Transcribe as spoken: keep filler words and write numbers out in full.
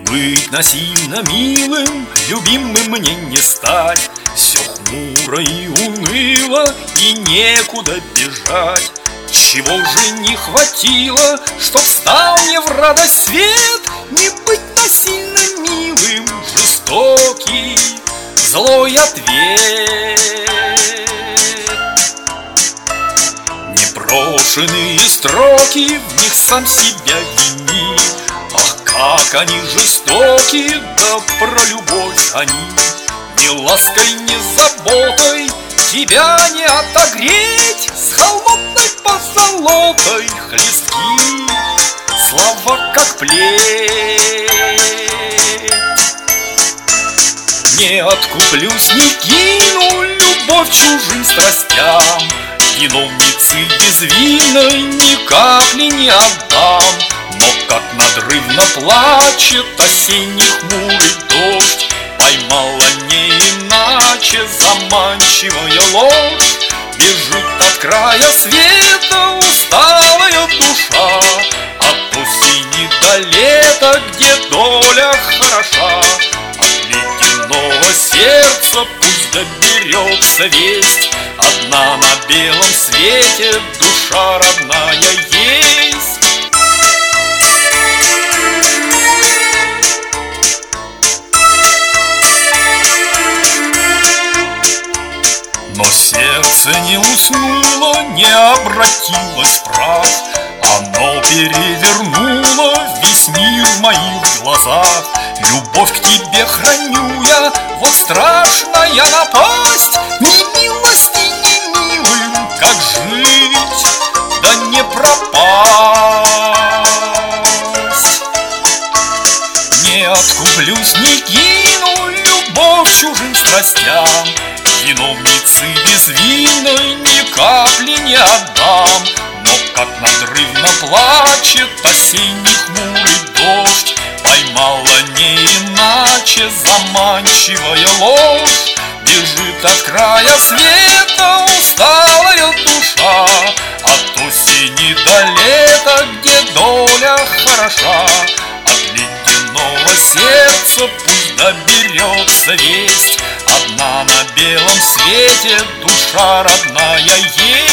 быть насильно милым, любимым мне не стать. Все хмуро и уныло, и некуда бежать. Чего же не хватило, чтоб стал мне в радость свет? Не быть насильно милым, жестокий, злой ответ. Непрошенные строки, в них сам себя вини. Ах, как они жестоки, да про любовь они. Ни лаской, ни заботой тебя не отогреть. С холодной позолотой хлестки, слова как плеть. Не откуплюсь, не кину любовь чужим страстям. Виновницы безвинной ни капли не отдам. Но как надрывно плачет осенний хмурый дождь, поймала не иначе заманчивая ложь. Бежит от края света усталая душа, от осени до лета, где доля хороша. От ледяного сердца пусть доберется весть, одна на белом свете душа родная есть. Но сердце не уснуло, не обратилось вправ. Оно перевернуло весь мир в моих глазах. Любовь к тебе храню я, вот страшная напасть. Ни милости, ни милым, как жить, да не пропасть. Не откуплюсь, не кину любовь чужим страстям. Виновницы безвинной ни капли не отдам. Но как надрывно плачет осенний хмурый дождь, поймала не иначе заманчивая ложь. Бежит от края света усталая душа, от осени до лета, где доля хороша. От ледяного сердца пусть доберется весть, одна на белом свете душа родная есть.